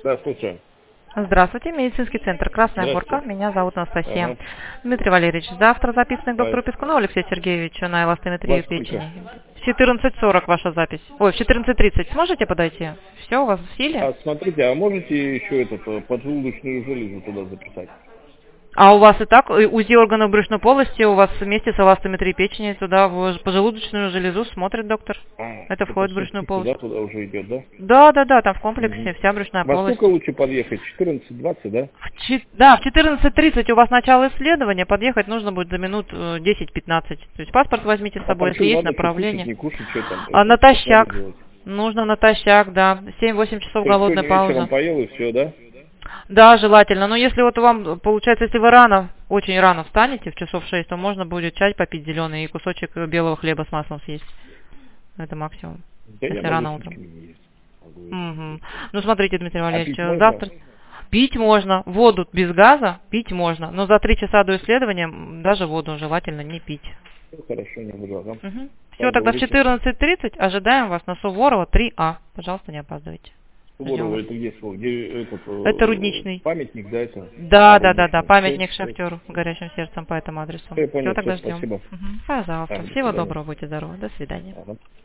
Да, слушаю. Здравствуйте, медицинский центр «Красная Горка». Здравствуйте. Меня зовут Анастасия. Ага. Дмитрий Валерьевич, завтра записано к Так. доктору Пискунову Алексею Сергеевичу на Во эластометрию сколько? печени. В 14:40 ваша запись. Ой, в 14:30. Сможете подойти? Все, у вас в силе? А смотрите, а можете еще поджелудочную железу туда записать? А у вас и так УЗИ органов брюшной полости, у вас вместе с эластометрией печени туда в поджелудочную железу смотрит доктор. Это входит в брюшную полость. Туда уже идет, да? Да, там в комплексе вся брюшная Во полость. сколько лучше подъехать? 14-20, да? Да, в 14:30 у вас начало исследования, подъехать нужно будет за минут 10-15. То есть паспорт возьмите с собой, если есть направление. Не кушать, что там? А натощак. Нужно натощак, да. 7-8 часов голодная пауза. Вечером поел и все, да? Да, желательно. Но если вот вам, получается, если вы рано, очень рано встанете, в часов 6, то можно будет чай попить зеленый и кусочек белого хлеба с маслом съесть. Это максимум. Да, если я рано утром. Угу. Ну, смотрите, Дмитрий Валерьевич, завтра... Пить можно, воду без газа пить можно, но за 3 часа до исследования даже воду желательно не пить. Хорошо, не буду, ага. Угу. Все, тогда в 14:30 ожидаем вас на Суворова 3А. Пожалуйста, не опаздывайте. Суворова, это где? Это Рудничный. Памятник, да, это? Да, памятник шахтеру горящим сердцем по этому адресу. Я понял, Все, тогда ждем. спасибо. Угу. Пожалуйста. Всего доброго, будьте здоровы. До свидания. Ага.